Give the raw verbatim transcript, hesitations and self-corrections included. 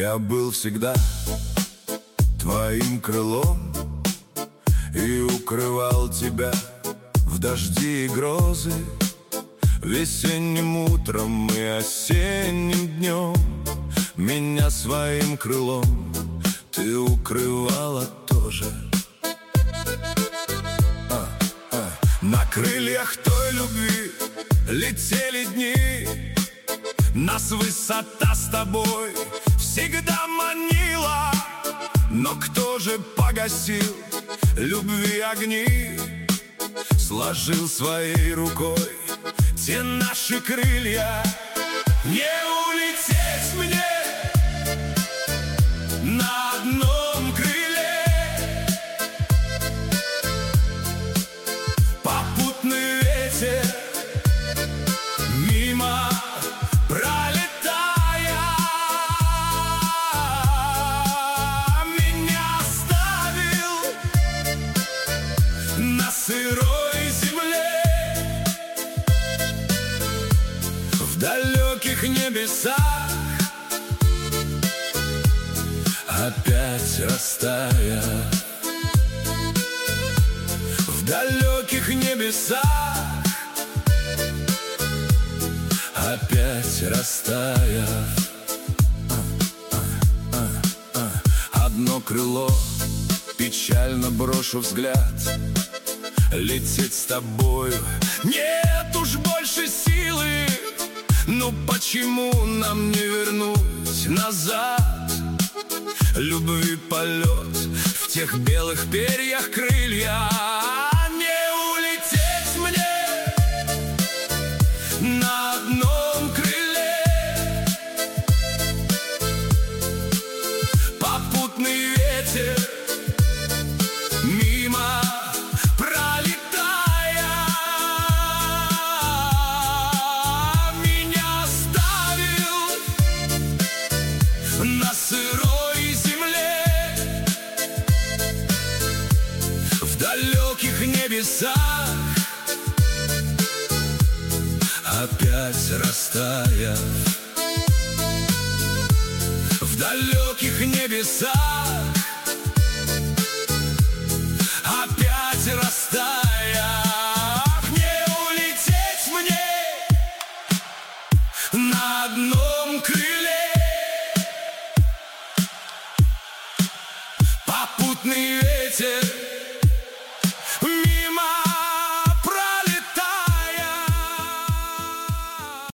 Я был всегда твоим крылом и укрывал тебя в дожди и грозы, весенним утром и осенним днем. Меня своим крылом ты укрывала тоже. а, а. На крыльях той любви летели дни, нас высота с тобой всегда манила. Но кто же погасил любви огни, сложил своей рукой те наши крылья? Не улететь мне на одном крыле, попутный ветер мимо пролетая меня оставил на сырой земле. В далеких небесах опять растая, в далеких небесах опять растая. Одно крыло, печально брошу взгляд, лететь с тобою нет уж больше силы. Ну почему нам не вернуть назад любви полет в тех белых перьях крылья? Не улететь мне на одном крыле, попутный ветер мимо пролетая меня оставил на сырой земле. В далеких небесах опять растая, в далеких небесах